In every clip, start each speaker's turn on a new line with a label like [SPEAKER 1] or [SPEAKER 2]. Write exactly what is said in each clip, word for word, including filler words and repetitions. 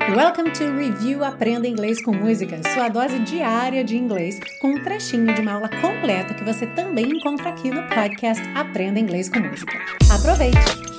[SPEAKER 1] Welcome to Review Aprenda Inglês com Música, sua dose diária de inglês, com um trechinho de uma aula completa que você também encontra aqui no podcast Aprenda Inglês com Música. Aproveite!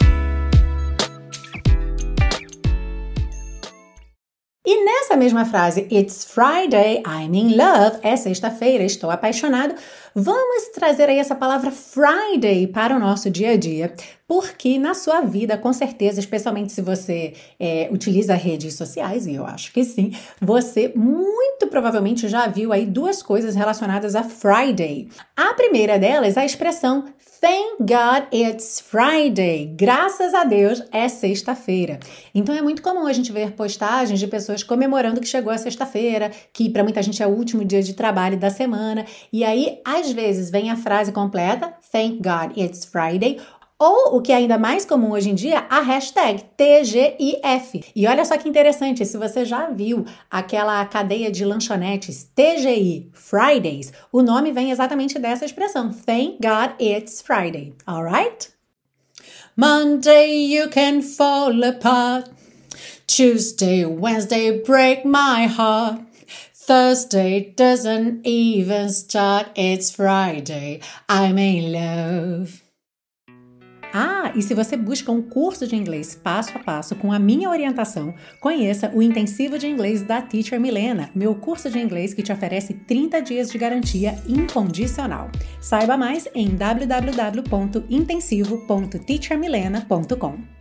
[SPEAKER 1] E nessa mesma frase, It's Friday, I'm in love, é sexta-feira, estou apaixonado, vamos trazer aí essa palavra Friday para o nosso dia a dia, porque na sua vida, com certeza, especialmente se você é, utiliza redes sociais, e eu acho que sim, você muito provavelmente já viu aí duas coisas relacionadas a Friday. A primeira delas, a expressão Thank God it's Friday. Graças a Deus é sexta-feira. Então é muito comum a gente ver postagens de pessoas comemorando que chegou a sexta-feira, que para muita gente é o último dia de trabalho da semana. E aí, às vezes, vem a frase completa, Thank God it's Friday, ou, o que é ainda mais comum hoje em dia, a hashtag T G I F. E olha só que interessante, se você já viu aquela cadeia de lanchonetes T G I Fridays, o nome vem exatamente dessa expressão, Thank God it's Friday, alright? Monday you can fall apart, Tuesday, Wednesday break my heart, Thursday doesn't even start, it's Friday, I'm in love. Ah, e se você busca um curso de inglês passo a passo com a minha orientação, conheça o Intensivo de Inglês da Teacher Milena, meu curso de inglês que te oferece trinta dias de garantia incondicional. Saiba mais em w w w ponto intensivo ponto teacher milena ponto com.